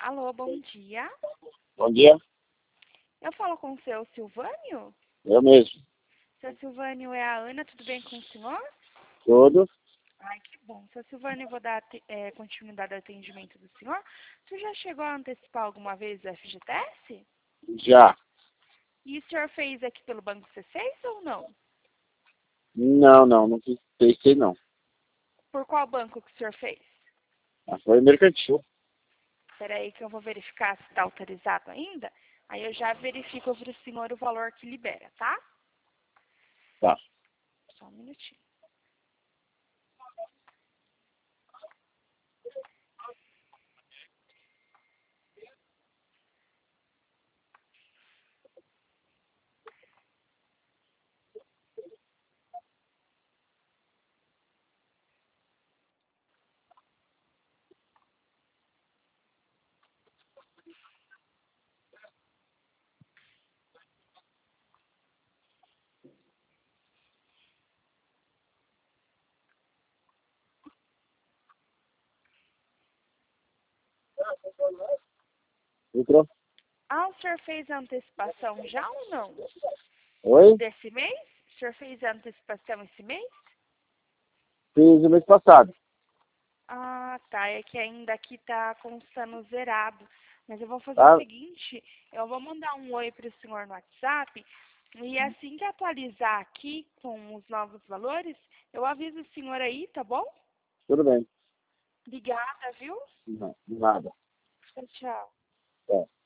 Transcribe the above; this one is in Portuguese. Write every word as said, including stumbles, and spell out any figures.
Alô, bom dia. Bom dia, Eu falo com o seu Silvânio? eu mesmo. Seu Silvânio é a Ana, tudo bem com o senhor? Tudo? Ai, que bom. Seu Silvânio, eu vou dar é, continuidade ao atendimento do senhor. O senhor já chegou a antecipar alguma vez o F G T S? Já. E o senhor fez aqui pelo Banco C seis ou não? Não, não, não pensei não. Por qual banco que o senhor fez? Ah, foi mercantil. Espera aí que eu vou verificar se está autorizado ainda. Aí eu já verifico para o senhor o valor que libera, tá? Tá. Só um minutinho. Entrou? Ah, o senhor fez a antecipação já ou não? Oi? Desse mês? O senhor fez a antecipação esse mês? Fiz o mês passado. Ah, tá. É que ainda aqui tá constando zerado. Mas eu vou fazer o Tá? seguinte, eu vou mandar um oi para o senhor no WhatsApp e assim que atualizar aqui com os novos valores, eu aviso o senhor aí, tá bom? Tudo bem. Obrigada, viu? Não, nada. Tchau, tchau. É.